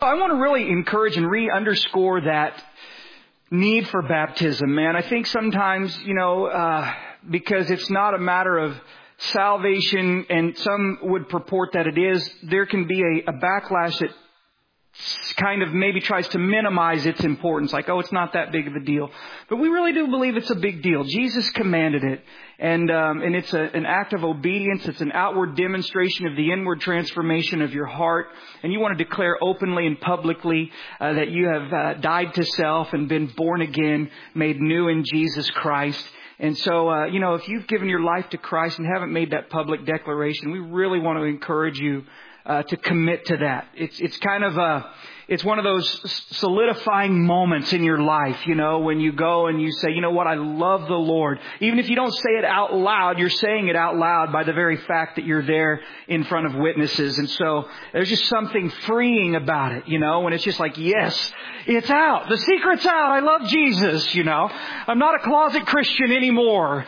I want to really encourage and underscore that need for baptism, man. I think sometimes, because it's not a matter of salvation, and some would purport that it is, there can be a backlash that kind of maybe tries to minimize its importance. Like, it's not that big of a deal. But we really do believe it's a big deal. Jesus commanded it. And it's an act of obedience. It's an outward demonstration of the inward transformation of your heart. And you want to declare openly and publicly that you have died to self and been born again, made new in Jesus Christ. And so, if you've given your life to Christ and haven't made that public declaration, we really want to encourage you to commit to that. It's kind of it's one of those solidifying moments in your life, when you go and you say, you know what, I love the Lord. Even if you don't say it out loud, you're saying it out loud by the very fact that you're there in front of witnesses. And so there's just something freeing about it, when it's just like, yes, it's out. The secret's out. I love Jesus, I'm not a closet Christian anymore,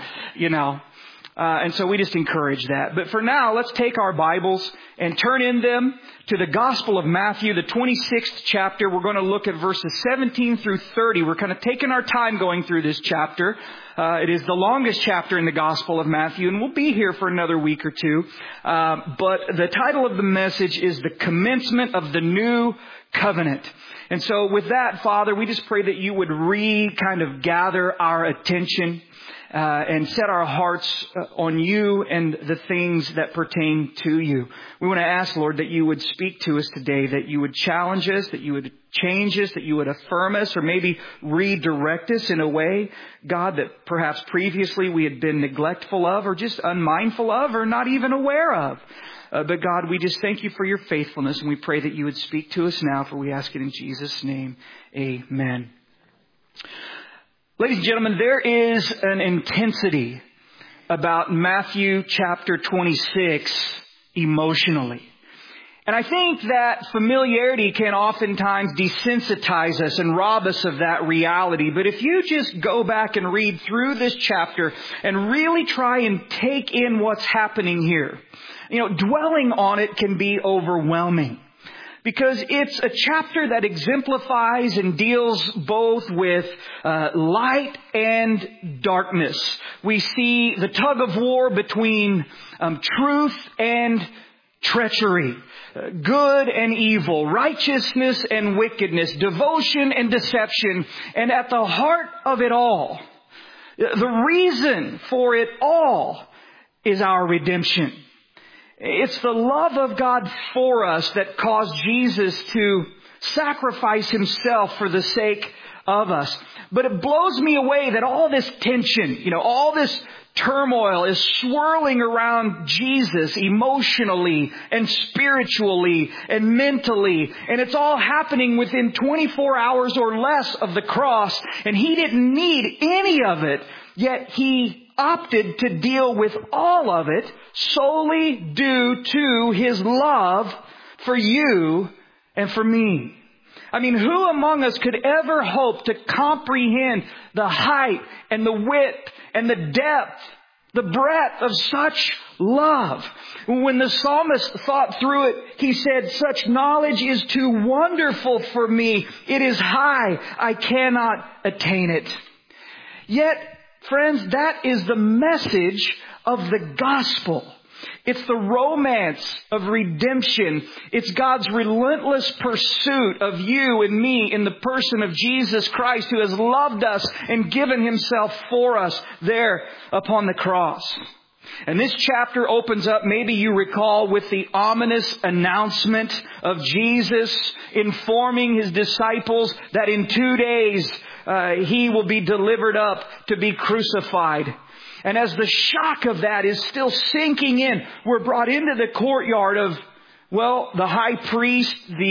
And so we just encourage that. But for now, let's take our Bibles and turn in them to the Gospel of Matthew, the 26th chapter. We're going to look at verses 17 through 30. We're kind of taking our time going through this chapter. It is the longest chapter in the Gospel of Matthew, and we'll be here for another week or two. But the title of the message is The Commencement of the New Covenant. And so with that, Father, we just pray that you would kind of gather our attention and set our hearts on you and the things that pertain to you. We want to ask, Lord, that you would speak to us today, that you would challenge us, that you would change us, that you would affirm us, or maybe redirect us in a way, God, that perhaps previously we had been neglectful of, or just unmindful of, or not even aware of. But God, we just thank you for your faithfulness, and we pray that you would speak to us now, for we ask it in Jesus' name. Amen. Ladies and gentlemen, there is an intensity about Matthew chapter 26 emotionally. And I think that familiarity can oftentimes desensitize us and rob us of that reality. But if you just go back and read through this chapter and really try and take in what's happening here, dwelling on it can be overwhelming. Because it's a chapter that exemplifies and deals both with light and darkness. We see the tug of war between truth and treachery, good and evil, righteousness and wickedness, devotion and deception. And at the heart of it all, the reason for it all is our redemption. It's the love of God for us that caused Jesus to sacrifice himself for the sake of us. But it blows me away that all this tension, all this turmoil is swirling around Jesus emotionally and spiritually and mentally. And it's all happening within 24 hours or less of the cross. And he didn't need any of it, yet he opted to deal with all of it solely due to his love for you and for me. I mean, who among us could ever hope to comprehend the height and the width and the depth, the breadth of such love? When the psalmist thought through it, he said, "Such knowledge is too wonderful for me. It is high. I cannot attain it." Yet, friends, that is the message of the gospel. It's the romance of redemption. It's God's relentless pursuit of you and me in the person of Jesus Christ, who has loved us and given himself for us there upon the cross. And this chapter opens up, maybe you recall, with the ominous announcement of Jesus informing his disciples that in 2 days he will be delivered up to be crucified. And as the shock of that is still sinking in, we're brought into the courtyard of, the high priest.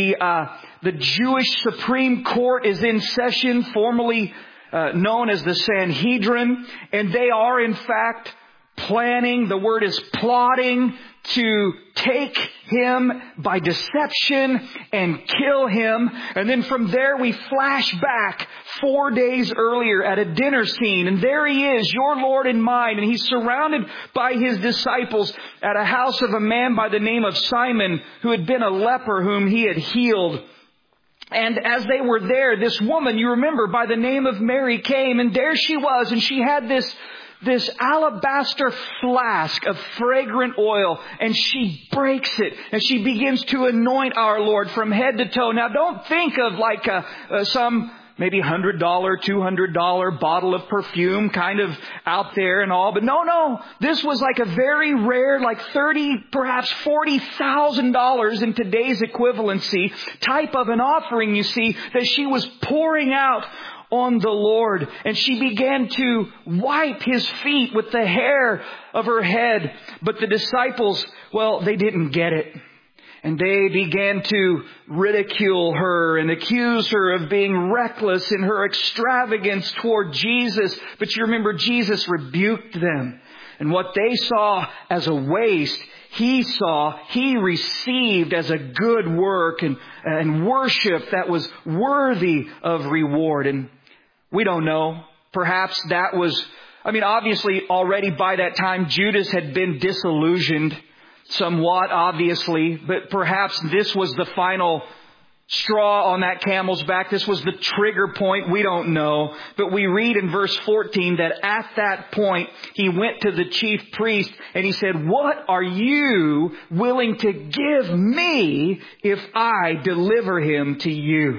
The Jewish Supreme Court is in session, formerly known as the Sanhedrin. And they are, in fact, planning, the word is plotting, to take him by deception and kill him. And then from there we flash back 4 days earlier at a dinner scene. And there he is, your Lord and mine. And he's surrounded by his disciples at a house of a man by the name of Simon, who had been a leper, whom he had healed. And as they were there, this woman, you remember, by the name of Mary came, and there she was, and she had this alabaster flask of fragrant oil, and she breaks it, and she begins to anoint our Lord from head to toe. Now don't think of like some maybe $100, $200 bottle of perfume kind of out there and all. But no. This was like a very rare, like $30,000, perhaps $40,000 in today's equivalency type of an offering, you see, that she was pouring out on the Lord. And she began to wipe His feet with the hair of her head. But the disciples, well, they didn't get it. And they began to ridicule her and accuse her of being reckless in her extravagance toward Jesus. But you remember, Jesus rebuked them. And what they saw as a waste, He received as a good work and worship that was worthy of reward. And we don't know. Perhaps that was, obviously already by that time, Judas had been disillusioned somewhat, obviously, but perhaps this was the final straw on that camel's back. This was the trigger point. We don't know. But we read in verse 14 that at that point, He went to the chief priest and He said, "What are you willing to give me if I deliver him to you?"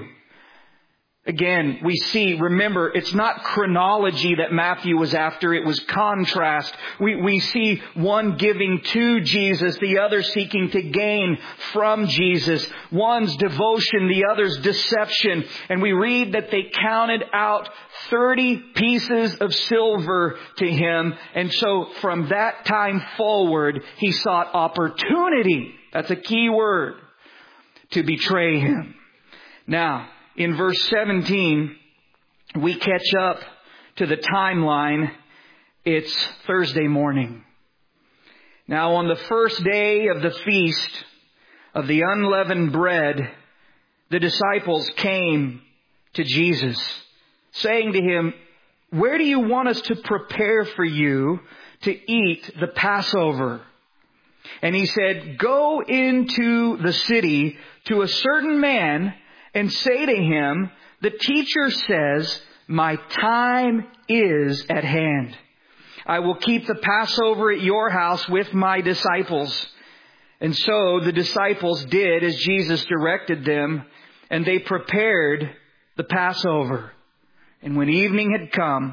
Again, we see, remember, it's not chronology that Matthew was after. It was contrast. We see one giving to Jesus, the other seeking to gain from Jesus. One's devotion, the other's deception. And we read that they counted out 30 pieces of silver to Him. And so from that time forward, He sought opportunity. That's a key word. To betray Him. Now, in verse 17, we catch up to the timeline. It's Thursday morning. Now, on the first day of the feast of the unleavened bread, the disciples came to Jesus, saying to Him, "Where do you want us to prepare for you to eat the Passover?" And He said, "Go into the city to a certain man and say to him, 'The teacher says, my time is at hand. I will keep the Passover at your house with my disciples.' And so the disciples did as Jesus directed them, and they prepared the Passover. And when evening had come,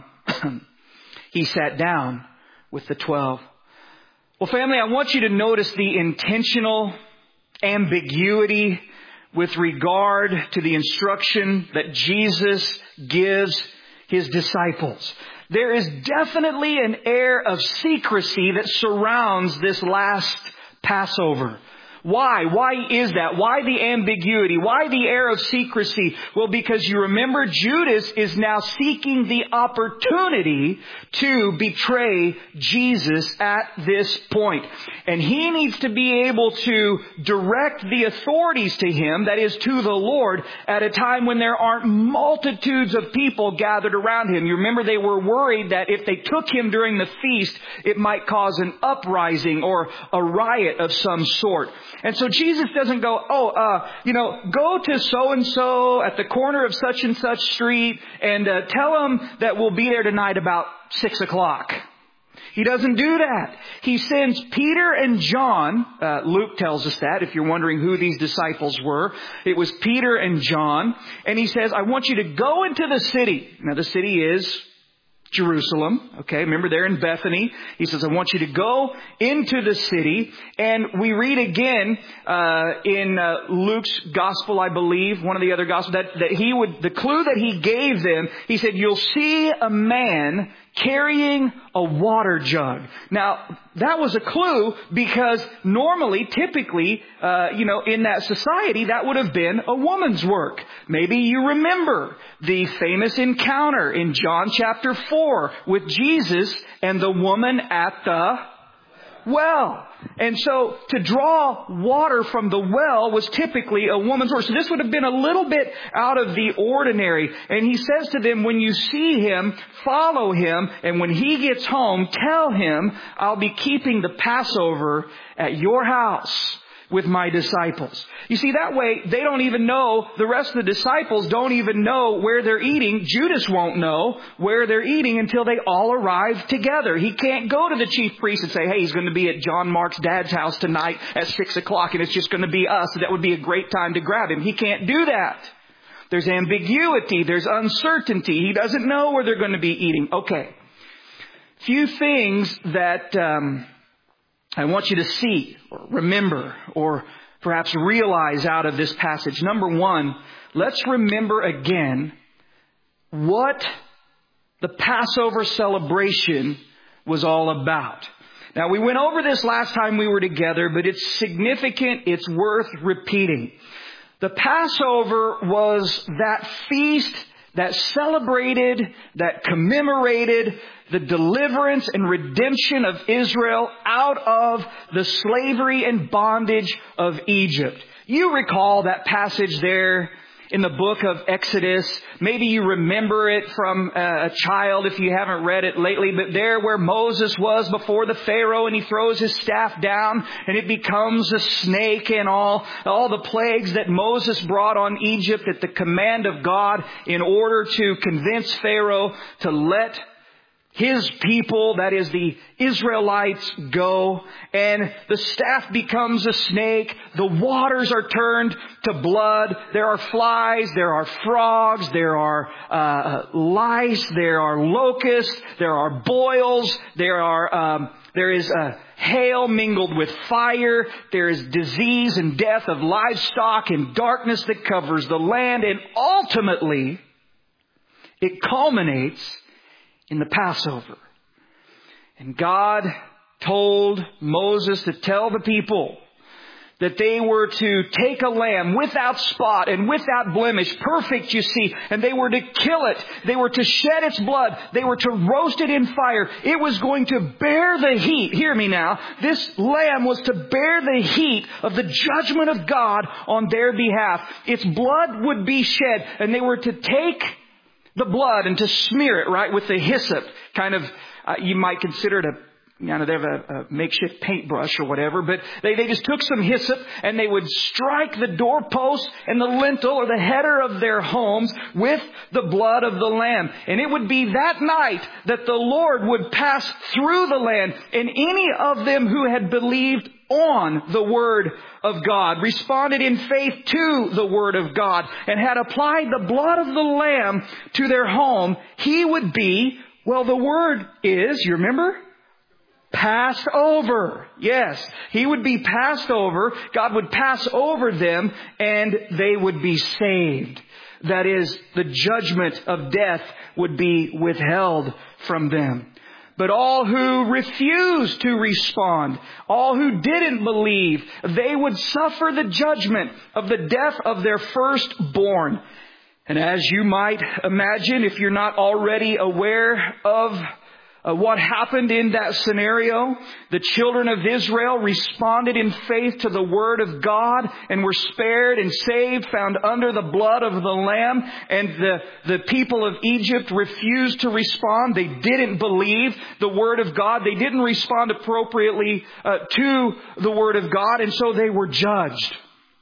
He sat down with the 12. Well, family, I want you to notice the intentional ambiguity with regard to the instruction that Jesus gives His disciples. There is definitely an air of secrecy that surrounds this last Passover. Why? Why is that? Why the ambiguity? Why the air of secrecy? Well, because you remember Judas is now seeking the opportunity to betray Jesus at this point. And he needs to be able to direct the authorities to him, that is to the Lord, at a time when there aren't multitudes of people gathered around him. You remember they were worried that if they took him during the feast, it might cause an uprising or a riot of some sort. And so Jesus doesn't go, go to so-and-so at the corner of such and such street and tell them that we'll be there tonight about 6 o'clock. He doesn't do that. He sends Peter and John. Luke tells us that, if you're wondering who these disciples were. It was Peter and John. And he says, I want you to go into the city. Now, the city is Jerusalem. Okay, remember they're in Bethany. He says, I want you to go into the city. And we read again in Luke's gospel, I believe, one of the other gospels, that the clue that he gave them, he said, you'll see a man carrying a water jug. Now, that was a clue because normally, typically, in that society, that would have been a woman's work. Maybe you remember the famous encounter in John chapter 4 with Jesus and the woman at the well. And so to draw water from the well was typically a woman's work. So this would have been a little bit out of the ordinary. And he says to them, when you see him, follow him. And when he gets home, tell him, I'll be keeping the Passover at your house with my disciples. You see, that way, they don't even know, the rest of the disciples don't even know where they're eating. Judas won't know where they're eating until they all arrive together. He can't go to the chief priest and say, hey, he's going to be at John Mark's dad's house tonight at 6 o'clock and it's just going to be us. That would be a great time to grab him. He can't do that. There's ambiguity. There's uncertainty. He doesn't know where they're going to be eating. Okay. Few things that I want you to see or remember or perhaps realize out of this passage. Number one, let's remember again what the Passover celebration was all about. Now, we went over this last time we were together, but it's significant. It's worth repeating. The Passover was that feast that celebrated, that commemorated the deliverance and redemption of Israel out of the slavery and bondage of Egypt. You recall that passage there in the book of Exodus. Maybe you remember it from a child if you haven't read it lately. But there where Moses was before the Pharaoh and he throws his staff down and it becomes a snake and all the plagues that Moses brought on Egypt at the command of God in order to convince Pharaoh to let his people, that is the Israelites, go. And the staff becomes a snake. The waters are turned to blood. There are flies. There are frogs. There are lice. There are locusts. There are boils. There is hail mingled with fire. There is disease and death of livestock and darkness that covers the land. And ultimately, it culminates in the Passover. And God told Moses to tell the people that they were to take a lamb without spot and without blemish, perfect, you see, and they were to kill it. They were to shed its blood. They were to roast it in fire. It was going to bear the heat. Hear me now. This lamb was to bear the heat of the judgment of God on their behalf. Its blood would be shed, and they were to take the blood and to smear it, right, with the hyssop. Kind of, you might consider it they have a makeshift paintbrush or whatever, but they just took some hyssop and they would strike the doorpost and the lintel or the header of their homes with the blood of the lamb. And it would be that night that the Lord would pass through the land, and any of them who had believed on the Word of God, responded in faith to the Word of God, and had applied the blood of the Lamb to their home, he would be, well, the word is, you remember? Passed over. Yes, he would be passed over. God would pass over them and they would be saved. That is, the judgment of death would be withheld from them. But all who refused to respond, all who didn't believe, they would suffer the judgment of the death of their firstborn. And as you might imagine, if you're not already aware of what happened in that scenario, the children of Israel responded in faith to the Word of God and were spared and saved, found under the blood of the Lamb. And the people of Egypt refused to respond. They didn't believe the Word of God. They didn't respond appropriately to the Word of God. And so they were judged.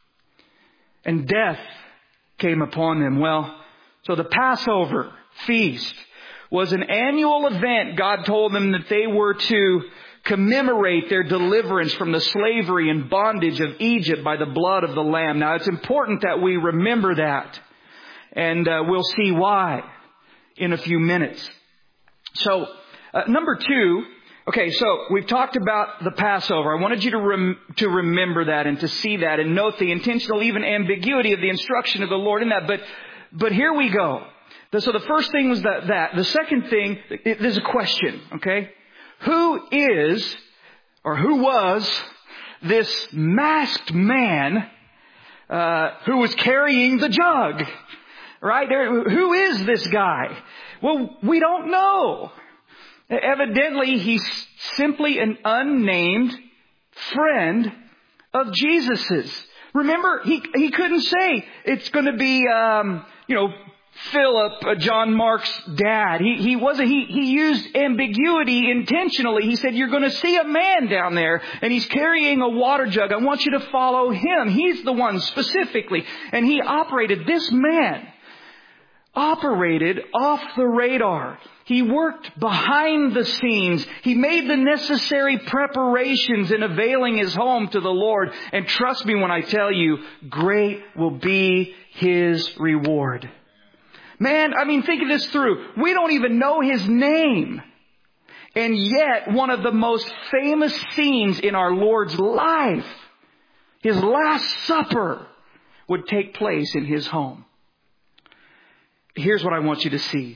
And death came upon them. Well, so the Passover feast was an annual event. God told them that they were to commemorate their deliverance from the slavery and bondage of Egypt by the blood of the Lamb. Now, it's important that we remember that. And we'll see why in a few minutes. So, number two. Okay, so we've talked about the Passover. I wanted you to remember that and to see that and note the intentional, even ambiguity of the instruction of the Lord in that. But here we go. So the first thing was that. The second thing, there's a question, okay? Who is, or who was, this masked man who was carrying the jug? Right? Who is this guy? Well, we don't know. Evidently, he's simply an unnamed friend of Jesus's. Remember, he couldn't say it's going to be, Philip, John Mark's dad, he used ambiguity intentionally. He said, you're going to see a man down there and he's carrying a water jug. I want you to follow him. He's the one specifically. And this man operated off the radar. He worked behind the scenes. He made the necessary preparations in availing his home to the Lord. And trust me when I tell you, great will be his reward. Man, think of this through. We don't even know his name. And yet, one of the most famous scenes in our Lord's life, his Last Supper, would take place in his home. Here's what I want you to see.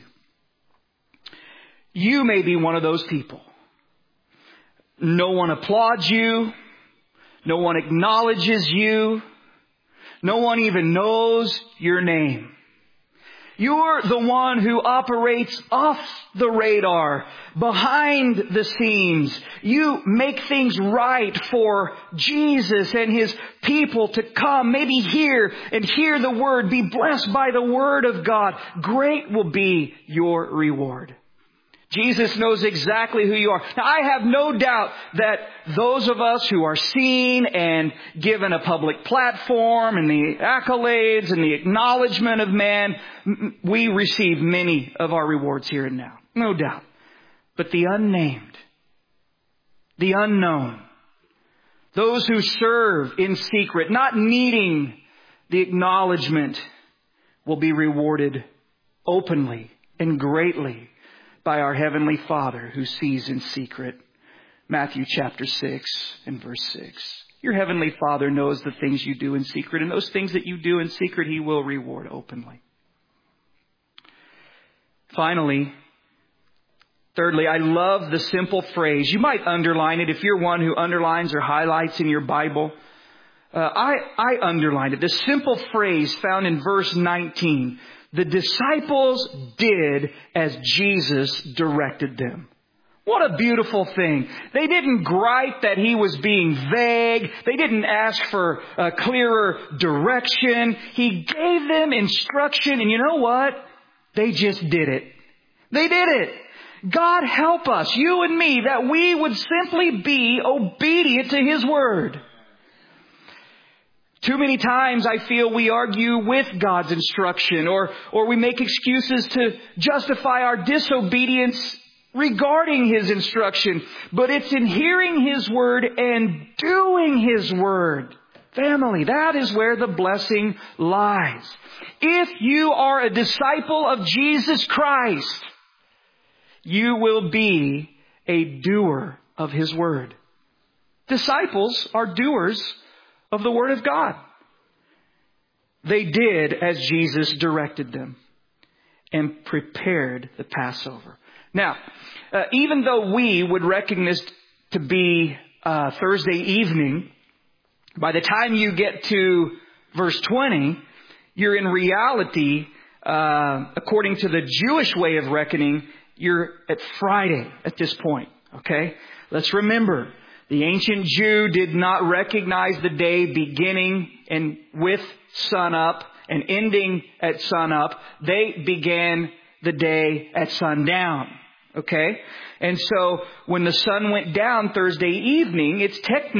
You may be one of those people. No one applauds you. No one acknowledges you. No one even knows your name. You're the one who operates off the radar, behind the scenes. You make things right for Jesus and His people to come, maybe hear the Word, be blessed by the Word of God. Great will be your reward. Jesus knows exactly who you are. Now, I have no doubt that those of us who are seen and given a public platform and the accolades and the acknowledgement of man, we receive many of our rewards here and now. No doubt. But the unnamed, the unknown, those who serve in secret, not needing the acknowledgement, will be rewarded openly and greatly by our Heavenly Father who sees in secret. Matthew chapter 6 and verse 6. Your Heavenly Father knows the things you do in secret, and those things that you do in secret He will reward openly. Finally, thirdly, I love the simple phrase. You might underline it if you're one who underlines or highlights in your Bible. I underlined it. The simple phrase found in verse 19. The disciples did as Jesus directed them. What a beautiful thing. They didn't gripe that He was being vague. They didn't ask for a clearer direction. He gave them instruction, and you know what? They just did it. They did it. God help us, you and me, that we would simply be obedient to His Word. Too many times I feel we argue with God's instruction or we make excuses to justify our disobedience regarding His instruction. But it's in hearing His Word and doing His Word. Family, that is where the blessing lies. If you are a disciple of Jesus Christ, you will be a doer of His Word. Disciples are doers of the Word of God. They did as Jesus directed them and prepared the Passover. Now, even though we would recognize to be Thursday evening, by the time you get to verse 20, you're in reality, according to the Jewish way of reckoning, you're at Friday at this point. Okay? Let's remember, the ancient Jew did not recognize the day beginning and with sunup and ending at sunup. They began the day at sundown. Okay? And so when the sun went down Thursday evening, it's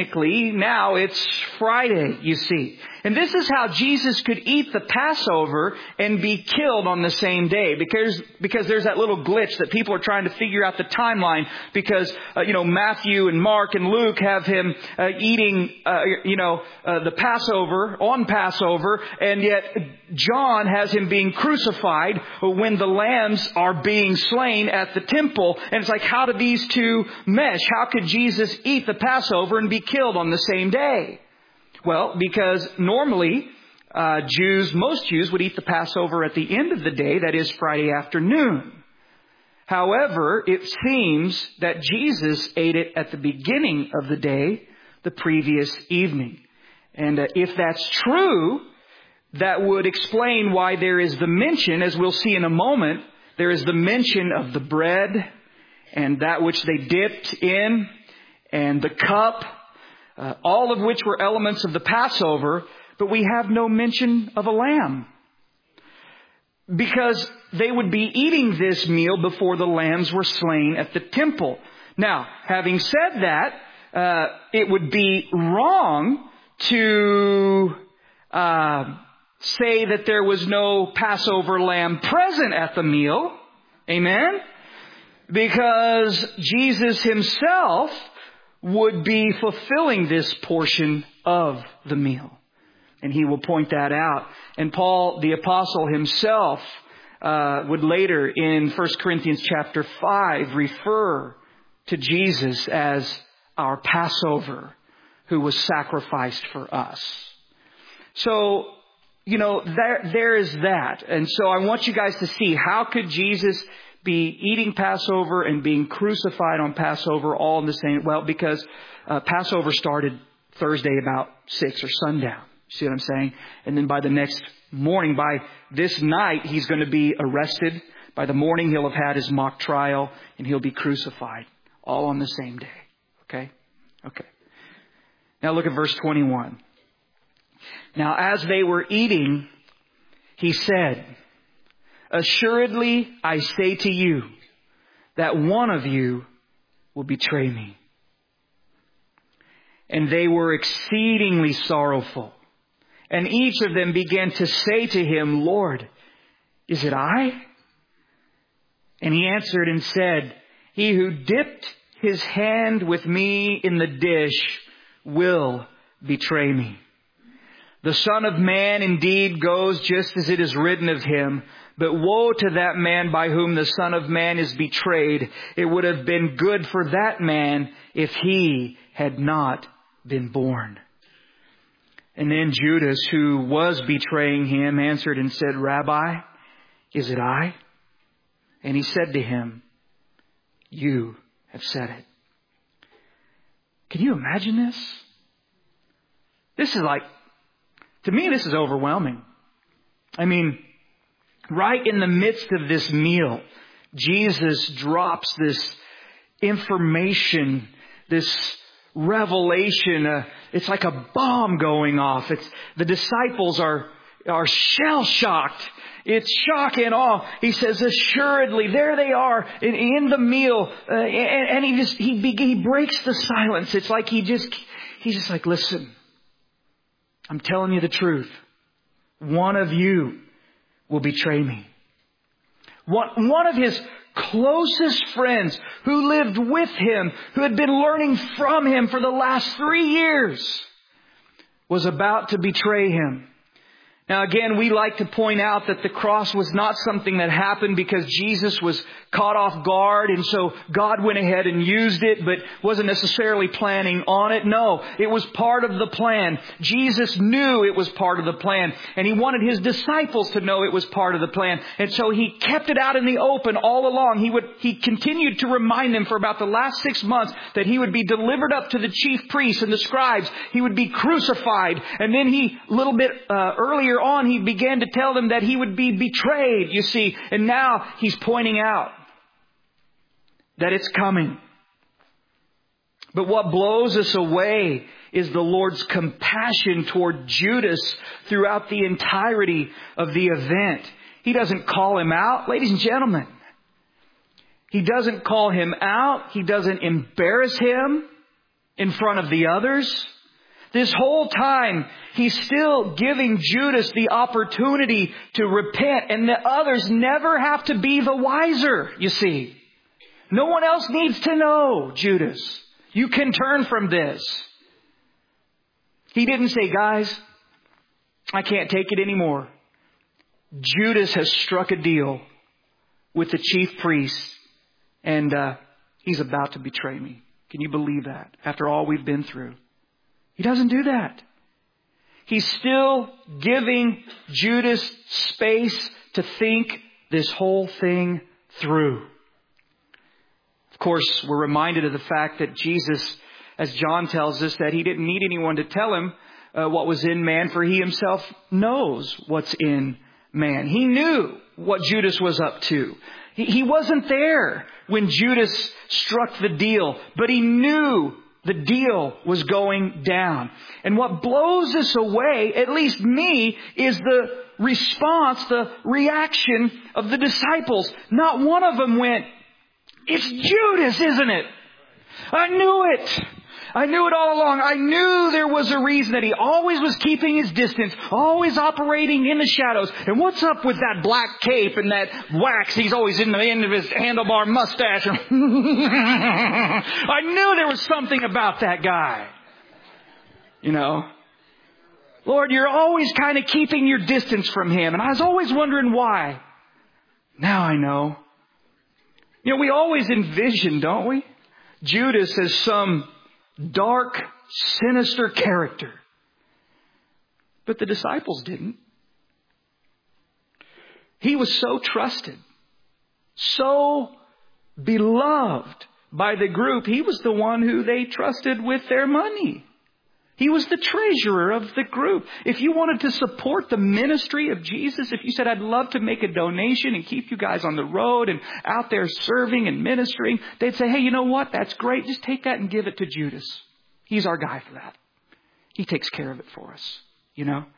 Friday, you see. And this is how Jesus could eat the Passover and be killed on the same day. Because there's that little glitch that people are trying to figure out the timeline. Because, Matthew and Mark and Luke have Him eating, the Passover on Passover. And yet John has Him being crucified when the lambs are being slain at the temple. And it's like, how do these two mesh? How could Jesus eat the Passover and be killed on the same day? Well, because normally most Jews would eat the Passover at the end of the day, that is Friday afternoon. However, it seems that Jesus ate it at the beginning of the day, the previous evening. And if that's true, that would explain why there is the mention, as we'll see in a moment, there is the mention of the bread and that which they dipped in and the cup, all of which were elements of the Passover, but we have no mention of a lamb. because they would be eating this meal before the lambs were slain at the temple. Now, having said that, it would be wrong to say that there was no Passover lamb present at the meal. Amen? Because Jesus himself would be fulfilling this portion of the meal. And he will point that out. And Paul, the apostle himself, would later in 1 Corinthians chapter 5 refer to Jesus as our Passover, who was sacrificed for us. So, there is that. And so I want you guys to see, how could Jesus be eating Passover and being crucified on Passover all in the same? Well, because Passover started Thursday about 6 or sundown. See what I'm saying? And then by the next morning, by this night, he's going to be arrested. By the morning, he'll have had his mock trial and he'll be crucified all on the same day. Okay? Now look at verse 21. Now as they were eating, he said, "Assuredly, I say to you that one of you will betray me." And they were exceedingly sorrowful. And each of them began to say to him, "Lord, is it I?" And he answered and said, "He who dipped his hand with me in the dish will betray me. The Son of Man indeed goes just as it is written of him, but woe to that man by whom the Son of Man is betrayed. It would have been good for that man if he had not been born." And then Judas, who was betraying him, answered and said, "Rabbi, is it I?" And he said to him, "You have said it." Can you imagine this? This is to me, this is overwhelming. I mean, right in the midst of this meal, Jesus drops this information, this revelation. It's like a bomb going off. The disciples are shell-shocked. It's shock and awe. He says, "Assuredly," there they are in the meal, and he breaks the silence. It's like he's just like, "Listen, I'm telling you the truth. One of you will betray me." One of his closest friends who lived with him, who had been learning from him for the last 3 years, was about to betray him. Now again, we like to point out that the cross was not something that happened because Jesus was caught off guard and so God went ahead and used it, but wasn't necessarily planning on it. No, it was part of the plan. Jesus knew it was part of the plan, and he wanted his disciples to know it was part of the plan. And so he kept it out in the open all along. He continued to remind them for about the last 6 months that he would be delivered up to the chief priests and the scribes. He would be crucified. And then a little bit earlier on, he began to tell them that he would be betrayed, you see. And now he's pointing out that it's coming. But what blows us away is the Lord's compassion toward Judas throughout the entirety of the event. He doesn't call him out, ladies and gentlemen. He doesn't call him out. He doesn't embarrass him in front of the others. This whole time, he's still giving Judas the opportunity to repent, and the others never have to be the wiser, you see. No one else needs to know, Judas. You can turn from this. He didn't say, "Guys, I can't take it anymore." Judas has struck a deal with the chief priests, and he's about to betray me. Can you believe that? After all we've been through. He doesn't do that. He's still giving Judas space to think this whole thing through. Of course, we're reminded of the fact that Jesus, as John tells us, that he didn't need anyone to tell him what was in man, for he himself knows what's in man. He knew what Judas was up to. He wasn't there when Judas struck the deal, but he knew the deal was going down. And what blows us away, at least me, is the response, the reaction of the disciples. Not one of them went, "It's Judas, isn't it? I knew it. I knew it all along. I knew there was a reason that he always was keeping his distance, always operating in the shadows. And what's up with that black cape and that wax he's always in the end of his handlebar mustache? I knew there was something about that guy. You know, Lord, you're always kind of keeping your distance from him. And I was always wondering why. Now I know. You know, we always envision, don't we, Judas as some dark, sinister character. But the disciples didn't. He was so trusted, so beloved by the group. He was the one who they trusted with their money. He was the treasurer of the group. If you wanted to support the ministry of Jesus, if you said, "I'd love to make a donation and keep you guys on the road and out there serving and ministering," they'd say, "Hey, you know what? That's great. Just take that and give it to Judas. He's our guy for that. He takes care of it for us." You know?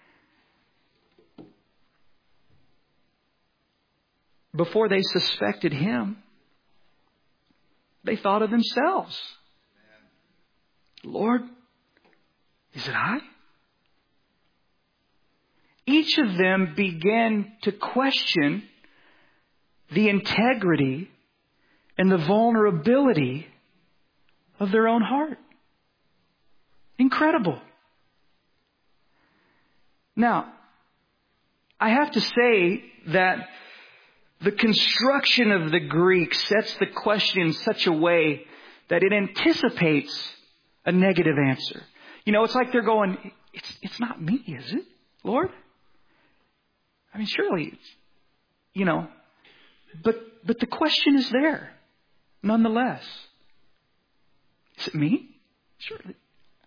Before they suspected him, they thought of themselves. "Lord, is it I?" Each of them began to question the integrity and the vulnerability of their own heart. Incredible. Now, I have to say that the construction of the Greek sets the question in such a way that it anticipates a negative answer. You know, it's like they're going, it's not me, is it, Lord? I mean, surely it's, you know, but the question is there, nonetheless. Is it me? Surely.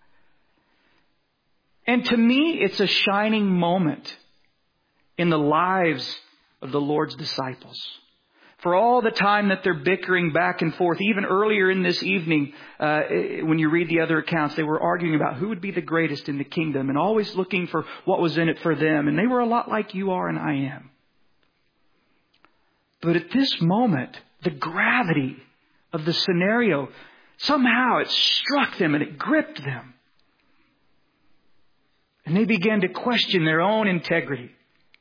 And to me, it's a shining moment in the lives of the Lord's disciples. For all the time that they're bickering back and forth, even earlier in this evening, when you read the other accounts, they were arguing about who would be the greatest in the kingdom and always looking for what was in it for them. And they were a lot like you are and I am. But at this moment, the gravity of the scenario, somehow it struck them and it gripped them. And they began to question their own integrity.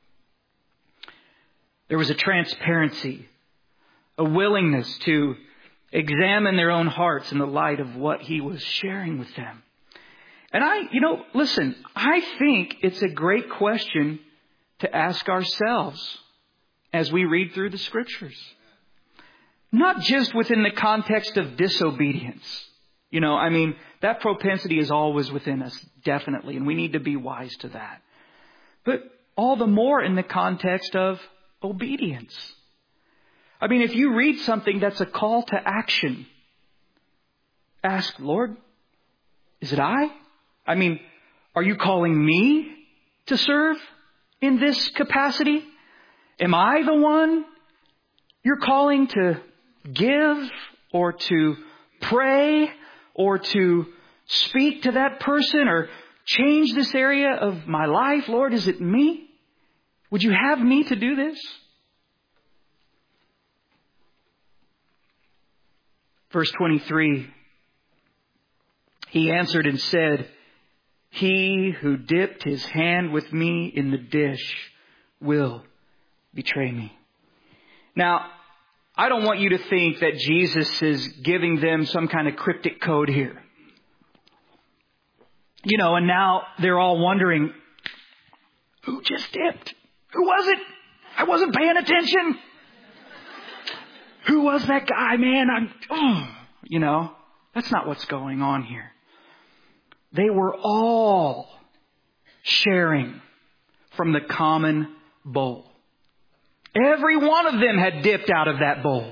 There was a transparency, a willingness to examine their own hearts in the light of what he was sharing with them. And listen, I think it's a great question to ask ourselves as we read through the Scriptures. Not just within the context of disobedience. You know, I mean, that propensity is always within us, definitely, and we need to be wise to that. But all the more in the context of obedience. I mean, if you read something that's a call to action, ask, "Lord, is it I? I mean, are you calling me to serve in this capacity? Am I the one you're calling to give or to pray or to speak to that person or change this area of my life? Lord, is it me? Would you have me to do this?" Verse 23, he answered and said, "He who dipped his hand with me in the dish will betray me." Now, I don't want you to think that Jesus is giving them some kind of cryptic code here. You know, and now they're all wondering, who just dipped? Who was it? I wasn't paying attention. Who was that guy, man? You know, that's not what's going on here. They were all sharing from the common bowl. Every one of them had dipped out of that bowl.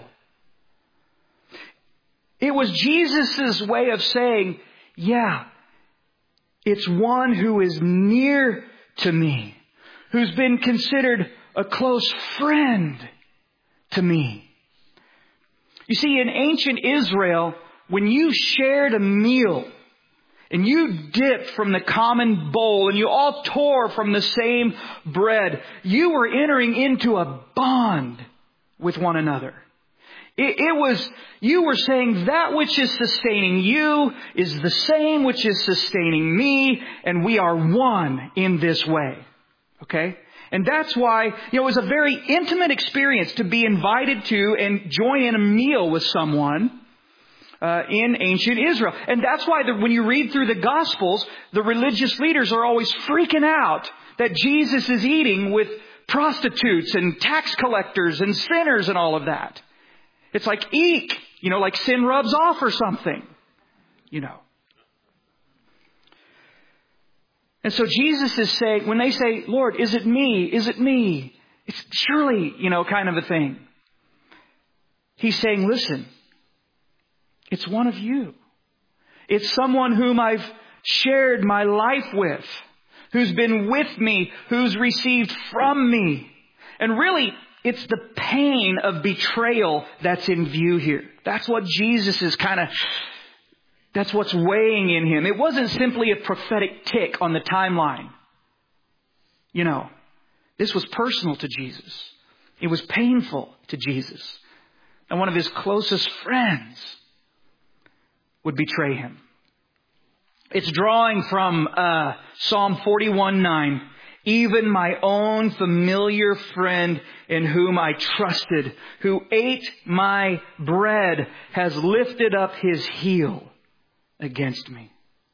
It was Jesus' way of saying, yeah, it's one who is near to me, who's been considered a close friend to me. You see, in ancient Israel, when you shared a meal, and you dipped from the common bowl, and you all tore from the same bread, you were entering into a bond with one another. You were saying that which is sustaining you is the same which is sustaining me, and we are one in this way. Okay? And that's why, it was a very intimate experience to be invited to and join in a meal with someone in ancient Israel. And that's why when you read through the Gospels, the religious leaders are always freaking out that Jesus is eating with prostitutes and tax collectors and sinners and all of that. It's like, eek, like sin rubs off or something, And so Jesus is saying, when they say, Lord, is it me? Is it me? It's surely, kind of a thing. He's saying, listen, it's one of you. It's someone whom I've shared my life with, who's been with me, who's received from me. And really, it's the pain of betrayal that's in view here. That's what Jesus is that's what's weighing in him. It wasn't simply a prophetic tick on the timeline. This was personal to Jesus. It was painful to Jesus. And one of his closest friends would betray him. It's drawing from Psalm 41:9. Even my own familiar friend in whom I trusted, who ate my bread, has lifted up his heel against me.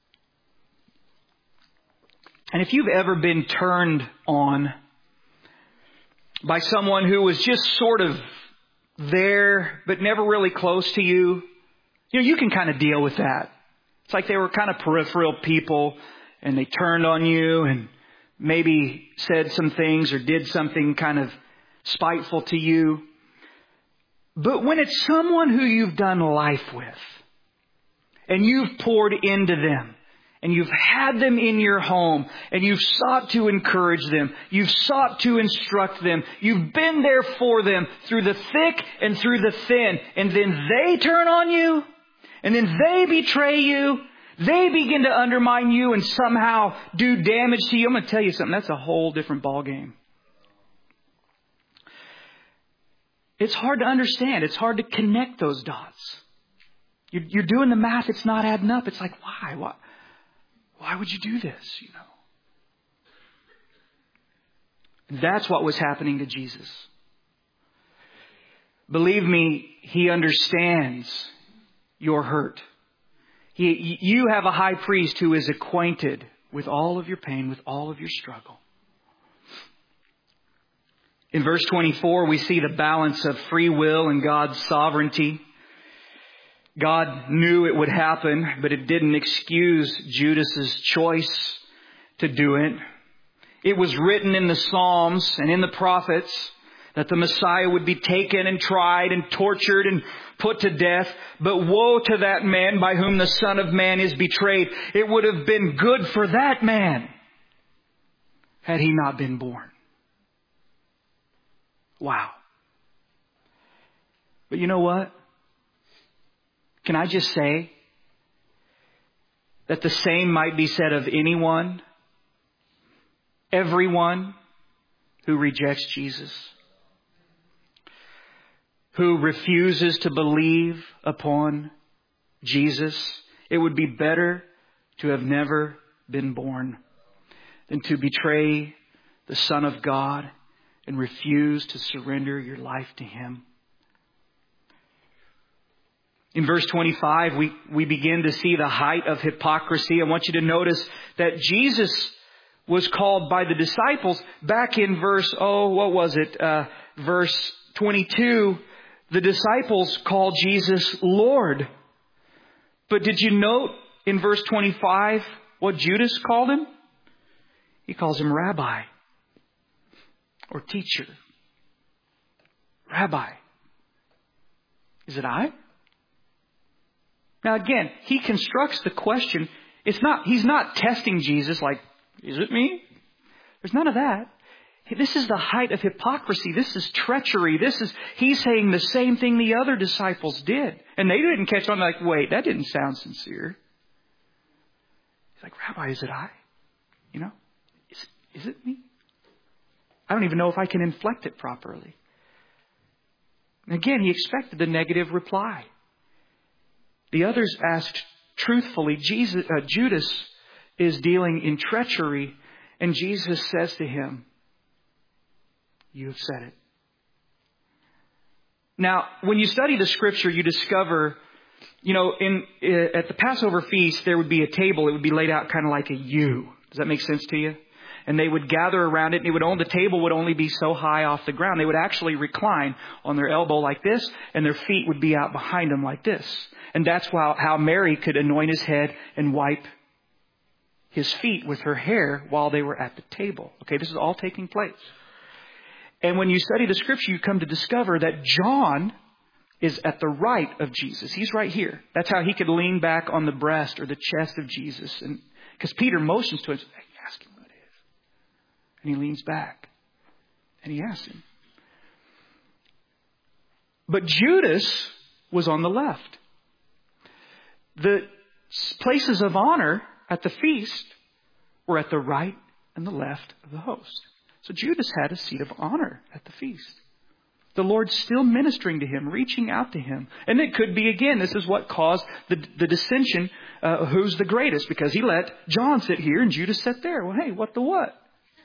And if you've ever been turned on by someone who was just sort of there, but never really close to you, you can kind of deal with that. It's like they were kind of peripheral people and they turned on you and maybe said some things or did something kind of spiteful to you. But when it's someone who you've done life with and you've poured into them and you've had them in your home and you've sought to encourage them, you've sought to instruct them, you've been there for them through the thick and through the thin, and then they turn on you and then they betray you, they begin to undermine you and somehow do damage to you. I'm going to tell you something. That's a whole different ballgame. It's hard to understand. It's hard to connect those dots. You're doing the math. It's not adding up. It's like, why? Why would you do this? That's what was happening to Jesus. Believe me, He understands your hurt. You have a high priest who is acquainted with all of your pain, with all of your struggle. In verse 24, we see the balance of free will and God's sovereignty. God knew it would happen, but it didn't excuse Judas's choice to do it. It was written in the Psalms and in the prophets that the Messiah would be taken and tried and tortured and put to death. But woe to that man by whom the Son of Man is betrayed. It would have been good for that man had he not been born. Wow. But you know what? Can I just say that the same might be said of anyone, everyone who rejects Jesus, who refuses to believe upon Jesus. It would be better to have never been born than to betray the Son of God and refuse to surrender your life to Him. In verse 25, we begin to see the height of hypocrisy. I want you to notice that Jesus was called by the disciples back in verse 22. The disciples called Jesus Lord. But did you note in verse 25 what Judas called Him? He calls Him Rabbi or teacher. Rabbi. Is it I? Now again, he constructs the question. He's not testing Jesus like, is it me? There's none of that. This is the height of hypocrisy. This is treachery. He's saying the same thing the other disciples did. And they didn't catch on like, wait, that didn't sound sincere. He's like, Rabbi, is it I? Is it me? I don't even know if I can inflect it properly. And again, he expected the negative reply. The others asked truthfully. Judas is dealing in treachery, and Jesus says to him, you have said it. Now, when you study the Scripture, you discover, at the Passover feast, there would be a table. It would be laid out kind of like a U. Does that make sense to you? And they would gather around it, and the table would only be so high off the ground. They would actually recline on their elbow like this, and their feet would be out behind them like this. And that's how Mary could anoint his head and wipe his feet with her hair while they were at the table. Okay, this is all taking place. And when you study the Scripture, you come to discover that John is at the right of Jesus. He's right here. That's how he could lean back on the breast or the chest of Jesus. And because Peter motions to him, hey, ask him what it is. And he leans back and he asks him. But Judas was on the left. The places of honor at the feast were at the right and the left of the host. So Judas had a seat of honor at the feast. The Lord still ministering to him, reaching out to him. And it could be, again, this is what caused the dissension, who's the greatest, because he let John sit here and Judas sit there. Well, hey, what the what?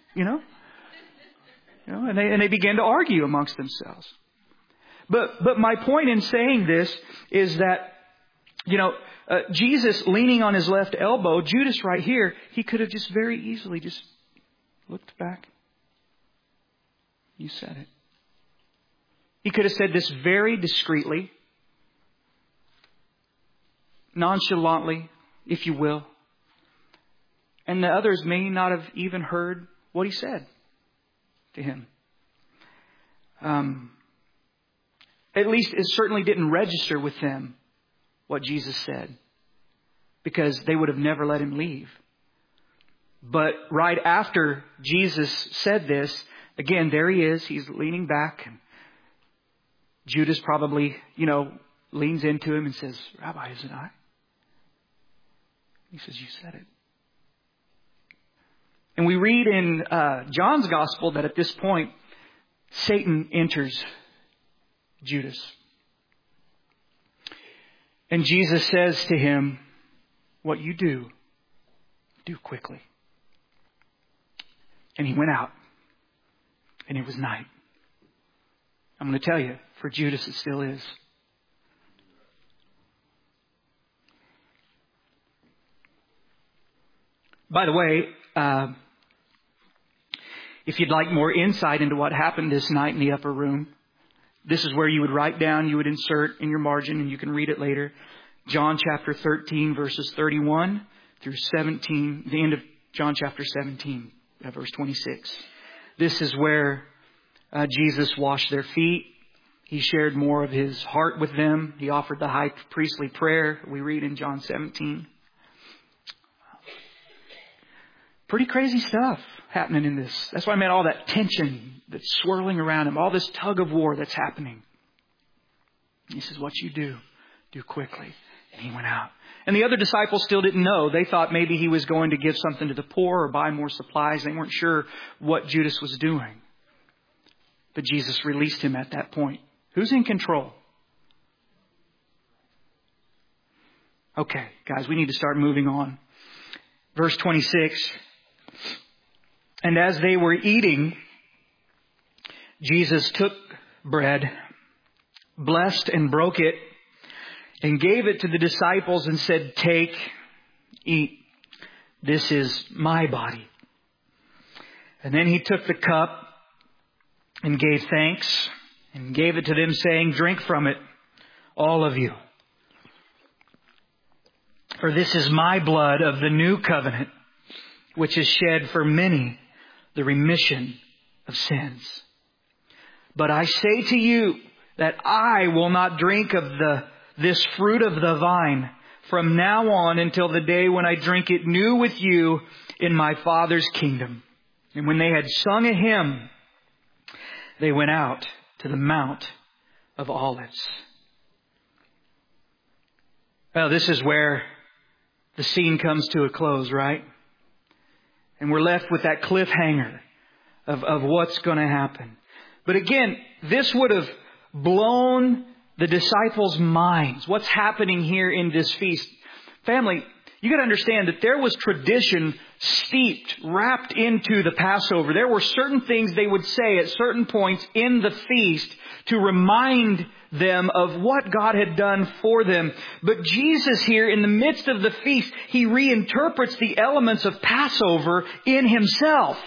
And they began to argue amongst themselves. But my point in saying this is that, Jesus leaning on his left elbow, Judas right here, he could have just very easily just looked back. You said it. He could have said this very discreetly, nonchalantly, if you will. And the others may not have even heard what he said to him. At least it certainly didn't register with them what Jesus said, because they would have never let him leave. But right after Jesus said this, again, there he is. He's leaning back. Judas probably, leans into him and says, Rabbi, is it I? He says, you said it. And we read in John's gospel that at this point, Satan enters Judas. And Jesus says to him, what you do quickly. And he went out. And it was night. I'm going to tell you, for Judas it still is. By the way, if you'd like more insight into what happened this night in the upper room, this is where you would write down, you would insert in your margin, and you can read it later. John chapter 13, verses 31 through 17, the end of John chapter 17, verse 26. This is where Jesus washed their feet. He shared more of his heart with them. He offered the high priestly prayer we read in John 17. Pretty crazy stuff happening in this. That's why I meant all that tension that's swirling around him, all this tug of war that's happening. He says, what you do quickly. And he went out. And the other disciples still didn't know. They thought maybe he was going to give something to the poor or buy more supplies. They weren't sure what Judas was doing. But Jesus released him at that point. Who's in control? Okay, guys, we need to start moving on. Verse 26. And as they were eating, Jesus took bread, blessed and broke it, and gave it to the disciples and said, take, eat. This is my body. And then he took the cup and gave thanks and gave it to them, saying, drink from it, all of you. For this is my blood of the new covenant, which is shed for many, the remission of sins. But I say to you that I will not drink of this fruit of the vine from now on until the day when I drink it new with you in my Father's kingdom. And when they had sung a hymn, they went out to the Mount of Olives. Well, this is where the scene comes to a close, right? And we're left with that cliffhanger of what's going to happen. But again, this would have blown the disciples' minds. What's happening here in this feast? Family, you got to understand that there was tradition steeped, wrapped into the Passover. There were certain things they would say at certain points in the feast to remind them of what God had done for them. But Jesus here, in the midst of the feast, He reinterprets the elements of Passover in Himself.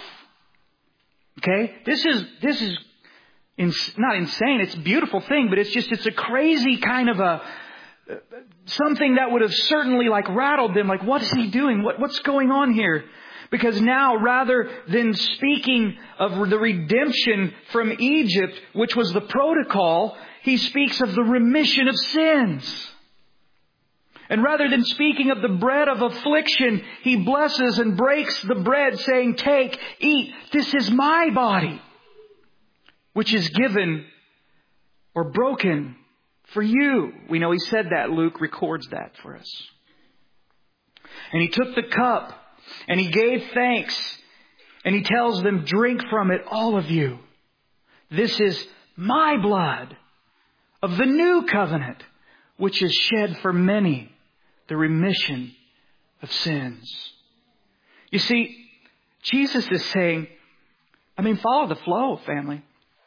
Okay? This is not insane. It's a beautiful thing, but it's a crazy kind of something that would have certainly rattled them. What is He doing? What's going on here? Because now, rather than speaking of the redemption from Egypt, which was the protocol, He speaks of the remission of sins. And rather than speaking of the bread of affliction, He blesses and breaks the bread, saying, "Take, eat, this is my body, which is given or broken for you." We know He said that. Luke records that for us. And He took the cup and He gave thanks. And He tells them, "Drink from it, all of you. This is my blood of the new covenant, which is shed for many, the remission of sins." You see, Jesus is saying, follow the flow, family.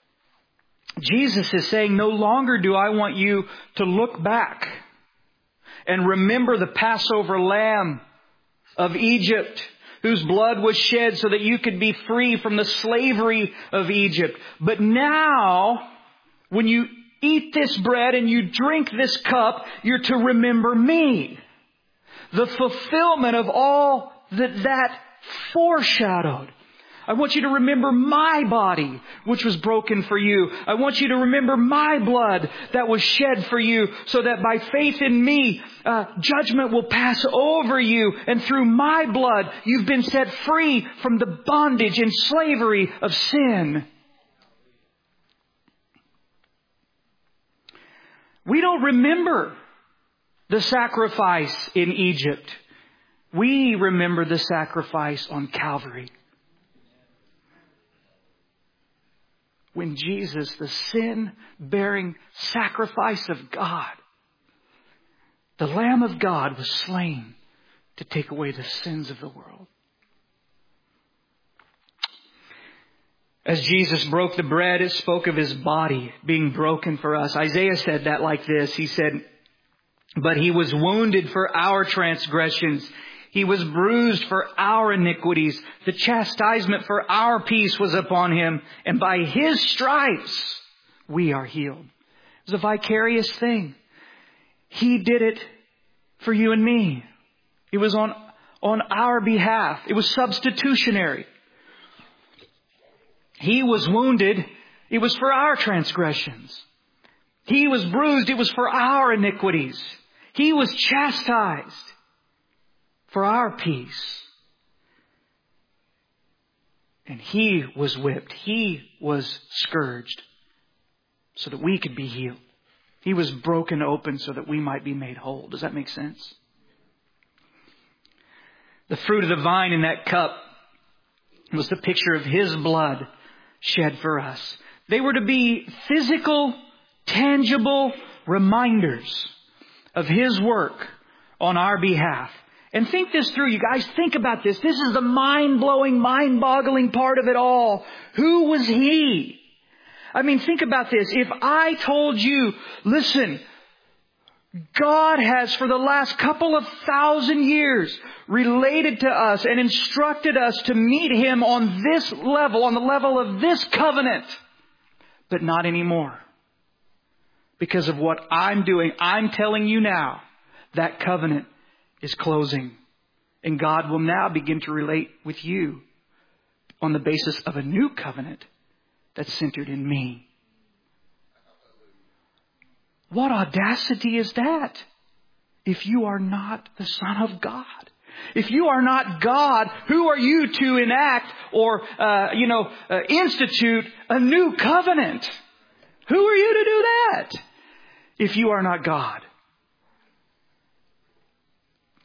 Jesus is saying, no longer do I want you to look back and remember the Passover lamb of Egypt, whose blood was shed so that you could be free from the slavery of Egypt. But now, when you eat this bread and you drink this cup, you're to remember me. The fulfillment of all that foreshadowed. I want you to remember my body, which was broken for you. I want you to remember my blood that was shed for you, so that by faith in me, judgment will pass over you. And through my blood, you've been set free from the bondage and slavery of sin. We don't remember the sacrifice in Egypt. We remember the sacrifice on Calvary. When Jesus, the sin-bearing sacrifice of God, the Lamb of God, was slain to take away the sins of the world. As Jesus broke the bread, it spoke of His body being broken for us. Isaiah said that like this. He said, "But He was wounded for our transgressions. He was bruised for our iniquities. The chastisement for our peace was upon Him. And by His stripes we are healed." It was a vicarious thing. He did it for you and me. It was on our behalf. It was substitutionary. He was wounded. It was for our transgressions. He was bruised. It was for our iniquities. He was chastised for our peace. And He was whipped. He was scourged so that we could be healed. He was broken open so that we might be made whole. Does that make sense? The fruit of the vine in that cup was the picture of His blood shed for us. They were to be physical, tangible reminders of His work on our behalf. And think this through, you guys. Think about this. This is the mind-blowing, mind-boggling part of it all. Who was He? Think about this. If I told you, listen, God has for the last couple of thousand years related to us and instructed us to meet Him on this level, on the level of this covenant, but not anymore. Because of what I'm doing, I'm telling you now, that covenant is closing. And God will now begin to relate with you on the basis of a new covenant that's centered in me. What audacity is that? If you are not the Son of God. If you are not God, who are you to enact or, institute a new covenant? Who are you to do that? If you are not God.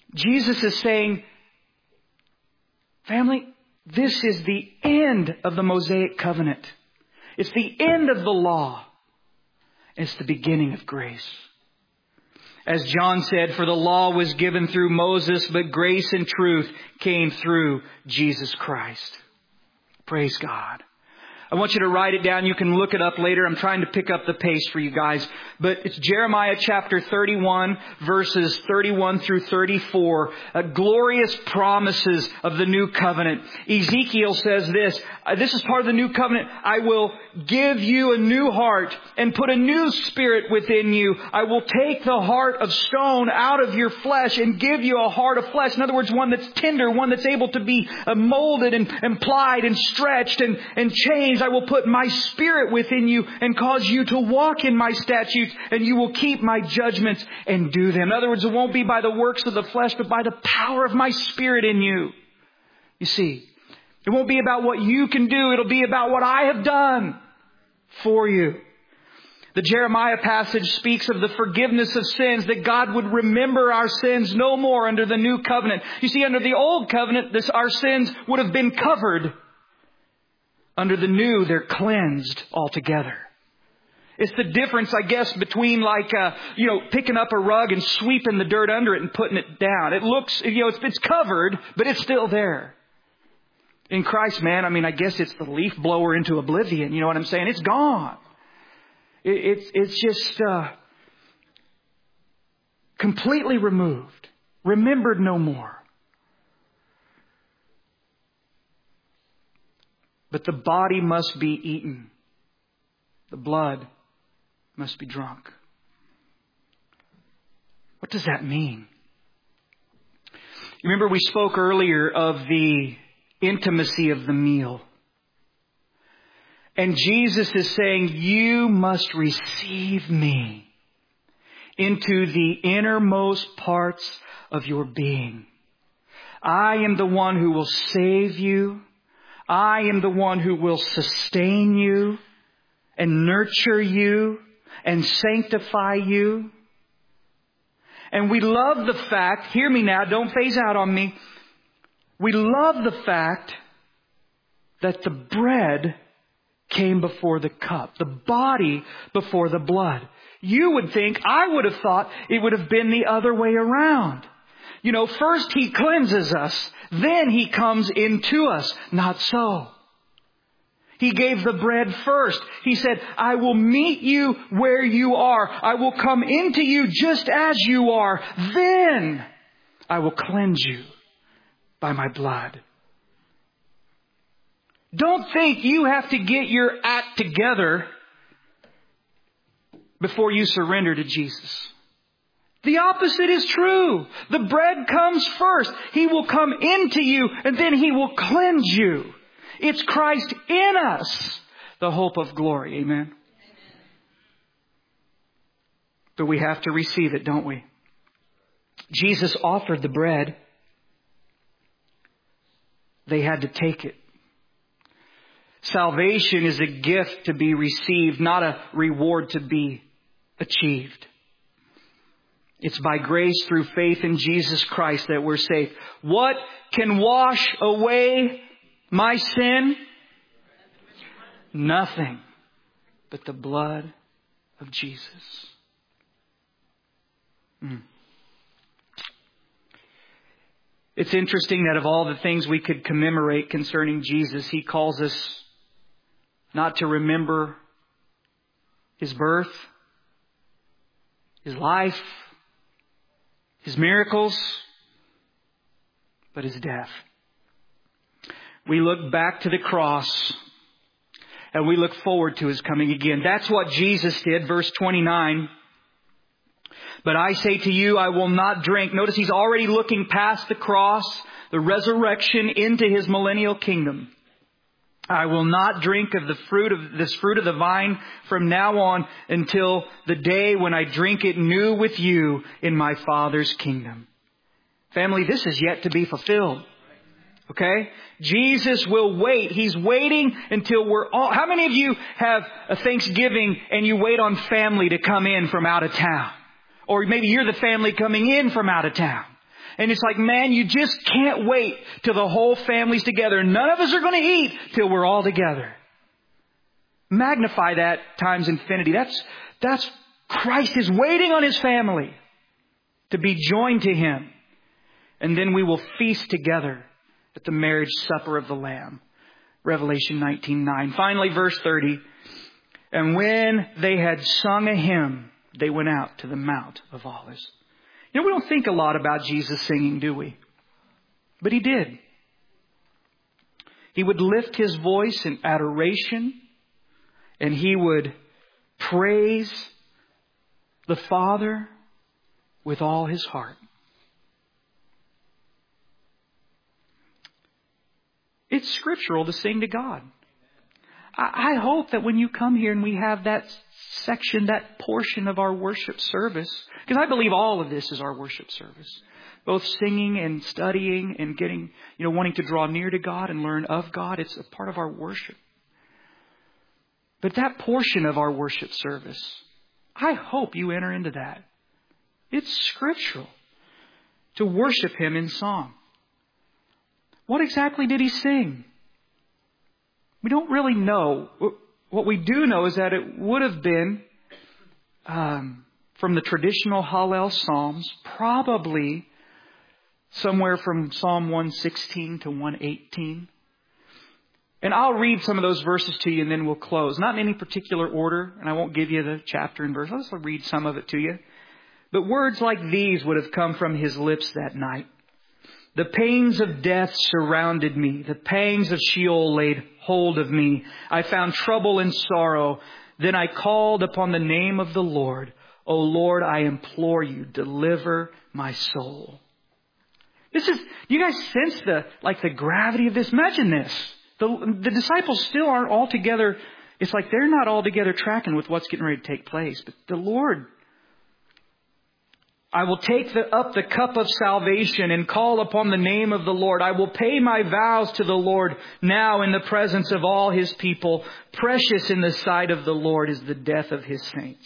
Jesus is saying, family, this is the end of the Mosaic covenant. It's the end of the law. It's the beginning of grace. As John said, for the law was given through Moses, but grace and truth came through Jesus Christ. Praise God. I want you to write it down. You can look it up later. I'm trying to pick up the pace for you guys. But it's Jeremiah chapter 31, verses 31 through 34. Glorious promises of the new covenant. Ezekiel says this. This is part of the new covenant. I will give you a new heart and put a new spirit within you. I will take the heart of stone out of your flesh and give you a heart of flesh. In other words, one that's tender, one that's able to be molded and plied and stretched and changed. I will put my spirit within you and cause you to walk in my statutes, and you will keep my judgments and do them. In other words, it won't be by the works of the flesh, but by the power of my spirit in you. You see, it won't be about what you can do. It'll be about what I have done for you. The Jeremiah passage speaks of the forgiveness of sins, that God would remember our sins no more under the new covenant. You see, under the old covenant, our sins would have been covered. Under the new, they're cleansed altogether. It's the difference, I guess, between picking up a rug and sweeping the dirt under it and putting it down. It looks, it's covered, but it's still there. In Christ, man, I guess it's the leaf blower into oblivion. You know what I'm saying? It's gone. It's just completely removed, remembered no more. But the body must be eaten. The blood must be drunk. What does that mean? You remember we spoke earlier of the intimacy of the meal. And Jesus is saying, you must receive me into the innermost parts of your being. I am the one who will save you. I am the one who will sustain you and nurture you and sanctify you. And we love the fact, hear me now, don't phase out on me. We love the fact that the bread came before the cup, the body before the blood. You would think, I would have thought it would have been the other way around. First He cleanses us, then He comes into us. Not so. He gave the bread first. He said, I will meet you where you are. I will come into you just as you are. Then I will cleanse you by my blood. Don't think you have to get your act together before you surrender to Jesus. The opposite is true. The bread comes first. He will come into you and then He will cleanse you. It's Christ in us, the hope of glory. Amen. But we have to receive it, don't we? Jesus offered the bread. They had to take it. Salvation is a gift to be received, not a reward to be achieved. It's by grace through faith in Jesus Christ that we're saved. What can wash away my sin? Nothing but the blood of Jesus. It's interesting that of all the things we could commemorate concerning Jesus, He calls us not to remember His birth, His life, His miracles, but His death. We look back to the cross and we look forward to His coming again. That's what Jesus did. Verse 29. But I say to you, I will not drink. Notice He's already looking past the cross, the resurrection, into His millennial kingdom. I will not drink of this fruit of the vine from now on until the day when I drink it new with you in my Father's kingdom. Family, this is yet to be fulfilled. Okay? Jesus will wait. He's waiting until we're all... How many of you have a Thanksgiving and you wait on family to come in from out of town? Or maybe you're the family coming in from out of town. And it's like, man, you just can't wait till the whole family's together. None of us are going to eat till we're all together. Magnify that times infinity. That's Christ is waiting on His family to be joined to Him. And then we will feast together at the marriage supper of the Lamb. Revelation 19:9. Finally, verse 30. And when they had sung a hymn, they went out to the Mount of Olives. You know, we don't think a lot about Jesus singing, do we? But He did. He would lift His voice in adoration, and He would praise the Father with all His heart. It's scriptural to sing to God. I hope that when you come here and we have that section, that portion of our worship service, because I believe all of this is our worship service, both singing and studying and getting, wanting to draw near to God and learn of God. It's a part of our worship. But that portion of our worship service, I hope you enter into that. It's scriptural to worship Him in song. What exactly did He sing? We don't really know. What we do know is that it would have been from the traditional Hallel Psalms, probably somewhere from Psalm 116 to 118. And I'll read some of those verses to you and then we'll close. Not in any particular order, and I won't give you the chapter and verse. I'll just read some of it to you. But words like these would have come from His lips that night. The pains of death surrounded me. The pangs of Sheol laid hold of me. I found trouble and sorrow. Then I called upon the name of the Lord. O Lord, I implore you, deliver my soul. Do you guys sense the gravity of this? Imagine this. The disciples still aren't all together. It's like they're not all together tracking with what's getting ready to take place. But the Lord, I will take up the cup of salvation and call upon the name of the Lord. I will pay my vows to the Lord now in the presence of all His people. Precious in the sight of the Lord is the death of His saints.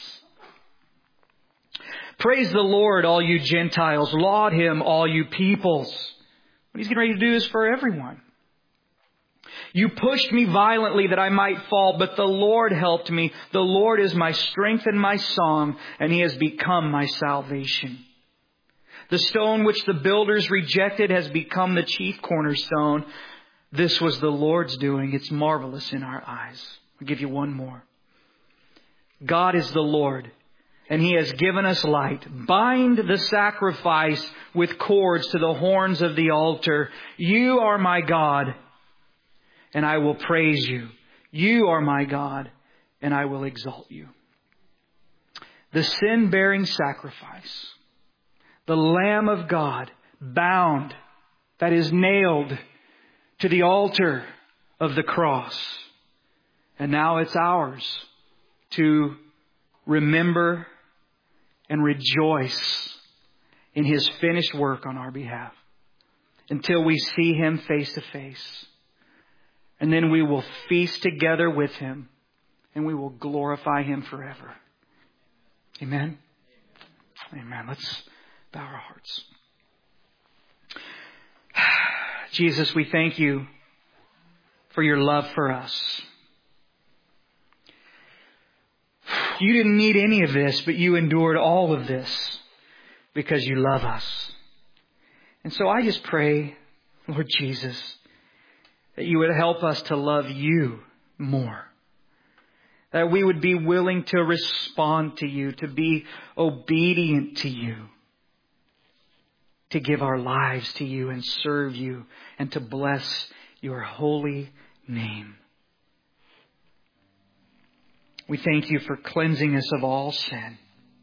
Praise the Lord, all you Gentiles. Laud Him, all you peoples. What He's getting ready to do is for everyone. You pushed me violently that I might fall, but the Lord helped me. The Lord is my strength and my song, and He has become my salvation. The stone which the builders rejected has become the chief cornerstone. This was the Lord's doing. It's marvelous in our eyes. I'll give you one more. God is the Lord, and He has given us light. Bind the sacrifice with cords to the horns of the altar. You are my God, and I will praise you. You are my God, and I will exalt you. The sin-bearing sacrifice, the Lamb of God, bound, that is nailed to the altar of the cross. And now it's ours to remember and rejoice in His finished work on our behalf until we see Him face to face. And then we will feast together with Him and we will glorify Him forever. Amen? Amen. Let's bow our hearts. Jesus, we thank You for Your love for us. You didn't need any of this, but You endured all of this because You love us. And so I just pray, Lord Jesus, that You would help us to love You more. That we would be willing to respond to You, to be obedient to You, to give our lives to You and serve You and to bless Your holy name. We thank You for cleansing us of all sin.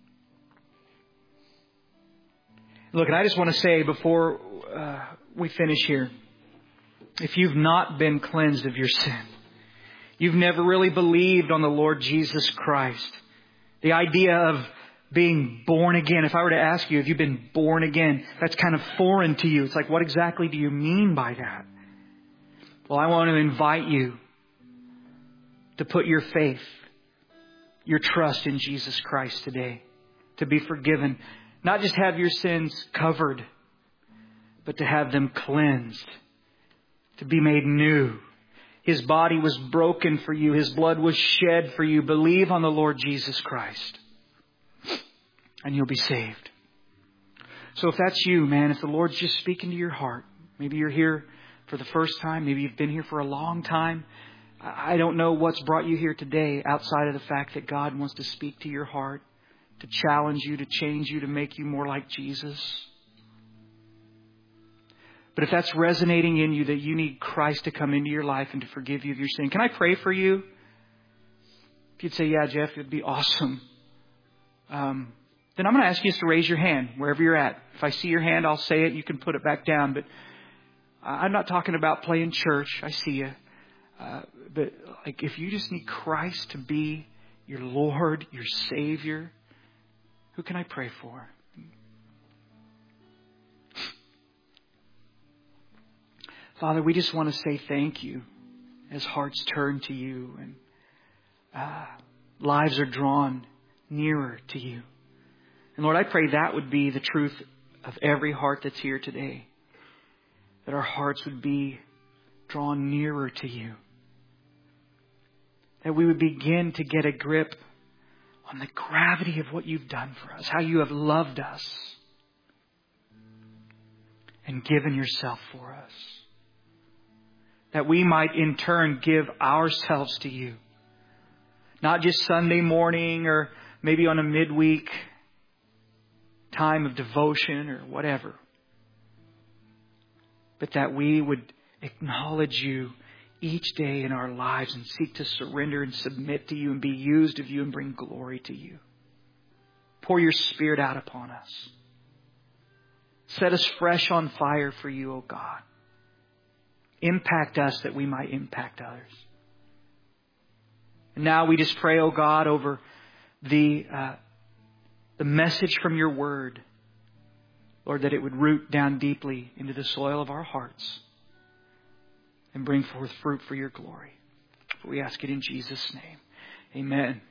Look, and I just want to say before we finish here, if you've not been cleansed of your sin, you've never really believed on the Lord Jesus Christ, the idea of being born again. If I were to ask you, have you been born again? That's kind of foreign to you. It's like, what exactly do you mean by that? Well, I want to invite you to put your faith, your trust in Jesus Christ today, to be forgiven. Not just have your sins covered, but to have them cleansed, to be made new. His body was broken for you. His blood was shed for you. Believe on the Lord Jesus Christ, and you'll be saved. So if that's you, man, if the Lord's just speaking to your heart, maybe you're here for the first time, maybe you've been here for a long time. I don't know what's brought you here today outside of the fact that God wants to speak to your heart, to challenge you, to change you, to make you more like Jesus. But if that's resonating in you, that you need Christ to come into your life and to forgive you of your sin, can I pray for you? If you'd say, yeah, Jeff, it'd be awesome. Then I'm going to ask you just to raise your hand wherever you're at. If I see your hand, I'll say it. You can put it back down. But I'm not talking about playing church. I see you. But like, if you just need Christ to be your Lord, your Savior, who can I pray for? Father, we just want to say thank you as hearts turn to you and lives are drawn nearer to you. And Lord, I pray that would be the truth of every heart that's here today. That our hearts would be drawn nearer to you. That we would begin to get a grip on the gravity of what you've done for us. How you have loved us and given yourself for us. That we might in turn give ourselves to you. Not just Sunday morning or maybe on a midweek time of devotion or whatever. But that we would acknowledge you each day in our lives and seek to surrender and submit to you and be used of you and bring glory to you. Pour your Spirit out upon us. Set us fresh on fire for you, O God. Impact us that we might impact others. And now we just pray, O God, over the message from your word. Lord, that it would root down deeply into the soil of our hearts and bring forth fruit for your glory. We ask it in Jesus' name. Amen.